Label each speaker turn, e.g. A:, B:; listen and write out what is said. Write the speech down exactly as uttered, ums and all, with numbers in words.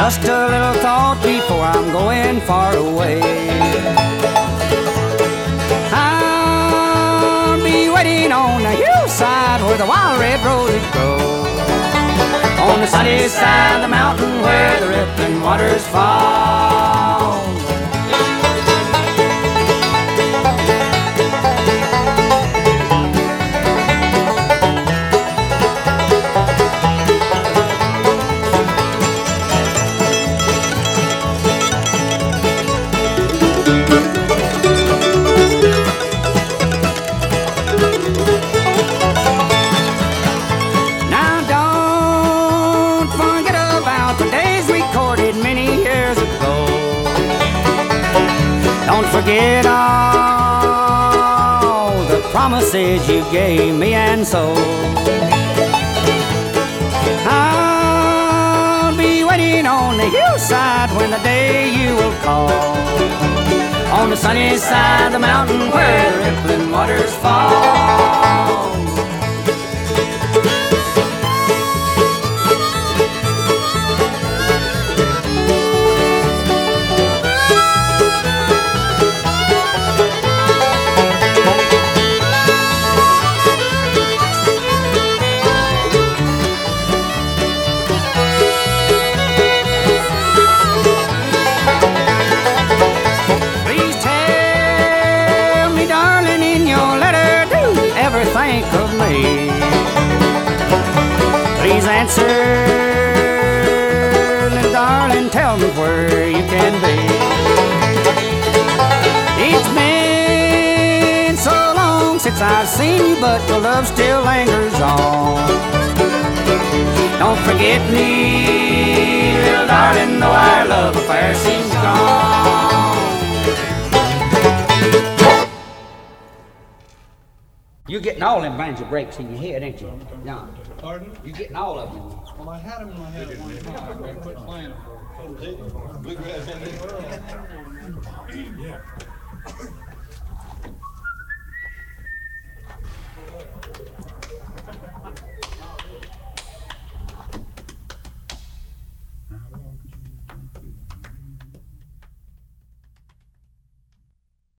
A: Just a little thought before I'm going far away. I'll be waiting on the hillside where the wild red roses grow, on the sunny side of the mountain where the rippling waters fall. Forget all the promises you gave me, and so I'll be waiting on the hillside when the day you will call, on the sunny side of the mountain where the rippling waters fall. Think of me. Please answer, and darling, tell me where you can be. It's been so long since I've seen you, but your love still lingers on. Don't forget me, little darling, though our love affair seems gone. You're getting all them banjo breaks in your head, ain't you, John?
B: Pardon?
A: You're getting all of them.
B: Well, I had them in my head at one time. I quit playing them. Bluegrass in the world. Yeah.